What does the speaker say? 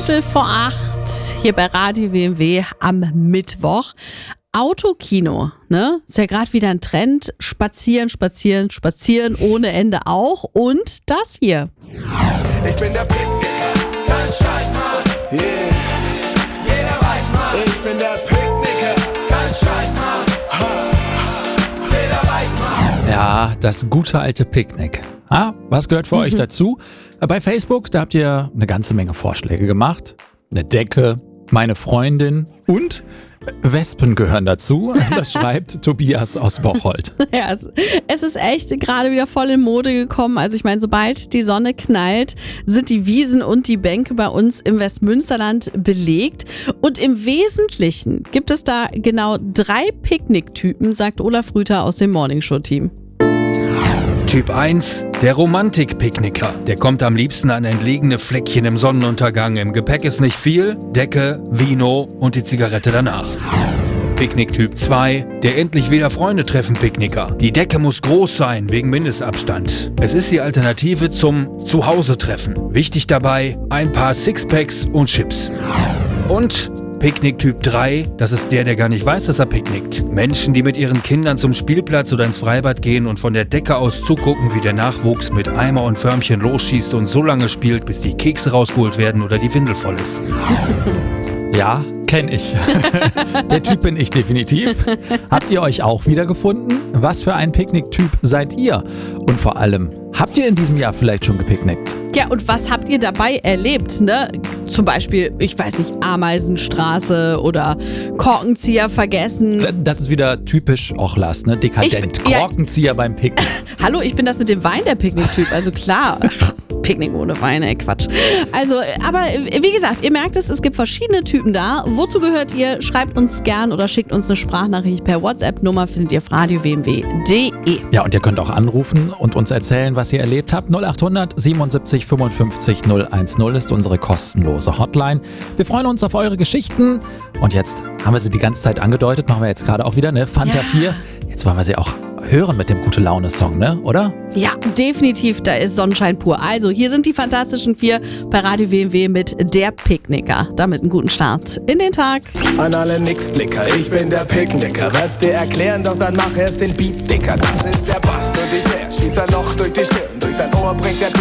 7:15 hier bei Radio WMW am Mittwoch. Autokino, ne? Ist ja gerade wieder ein Trend. Spazieren ohne Ende auch. Und das hier. Ich bin der Picknicker, kein Scheiß, Mann. Yeah. Jeder weiß, Mann. Ich bin der Picknicker, kein Scheiß, Mann. Jeder weiß, Mann. Ja, das gute alte Picknick. Was gehört für euch dazu? Bei Facebook, da habt ihr eine ganze Menge Vorschläge gemacht. Eine Decke, meine Freundin und Wespen gehören dazu. Das schreibt Tobias aus Bocholt. Ja, es ist echt gerade wieder voll in Mode gekommen. Also ich meine, sobald die Sonne knallt, sind die Wiesen und die Bänke bei uns im Westmünsterland belegt. Und im Wesentlichen gibt es da genau 3 Picknicktypen, sagt Olaf Rüther aus dem Morningshow-Team. Typ 1, der Romantik-Picknicker. Der kommt am liebsten an entlegene Fleckchen im Sonnenuntergang. Im Gepäck ist nicht viel, Decke, Vino und die Zigarette danach. Picknick-Typ 2, der endlich wieder Freunde treffen Picknicker. Die Decke muss groß sein, wegen Mindestabstand. Es ist die Alternative zum Zuhause-Treffen. Wichtig dabei, ein paar Sixpacks und Chips. Und Picknick-Typ 3, das ist der gar nicht weiß, dass er picknickt. Menschen, die mit ihren Kindern zum Spielplatz oder ins Freibad gehen und von der Decke aus zugucken, wie der Nachwuchs mit Eimer und Förmchen losschießt und so lange spielt, bis die Kekse rausgeholt werden oder die Windel voll ist. Ja, kenne ich. Der Typ bin ich definitiv. Habt ihr euch auch wiedergefunden? Was für ein Picknicktyp seid ihr? Und vor allem, habt ihr in diesem Jahr vielleicht schon gepicknickt? Ja, und was habt ihr dabei erlebt, ne? Zum Beispiel, ich weiß nicht, Ameisenstraße oder Korkenzieher vergessen. Das ist wieder typisch Ochlas, ne? Dekadent. Korkenzieher beim Picknick. Hallo, ich bin das mit dem Wein der Picknicktyp, also klar. Picknick ohne Wein, ey, Quatsch. Also, aber wie gesagt, ihr merkt es gibt verschiedene Typen da. Wozu gehört ihr? Schreibt uns gern oder schickt uns eine Sprachnachricht per WhatsApp-Nummer, findet ihr auf radiowmw.de. Ja, und ihr könnt auch anrufen und uns erzählen, was ihr erlebt habt. 0800 77 55 010 ist unsere kostenlose Hotline. Wir freuen uns auf eure Geschichten. Und jetzt haben wir sie die ganze Zeit angedeutet, machen wir jetzt gerade auch wieder, ne? Fanta 4. Jetzt wollen wir sie auch hören mit dem Gute-Laune-Song, ne? Oder? Ja, definitiv, da ist Sonnenschein pur. Also, hier sind die Fantastischen 4 bei Radio WMW mit Der Picknicker. Damit einen guten Start in den Tag. An alle Nix-Blicker, ich bin der Picknicker. Werd's dir erklären, doch dann mach erst den Beat dicker. Das ist der Bass und ich schieß ein Loch durch die Stirn. Durch dein Ohr bringt der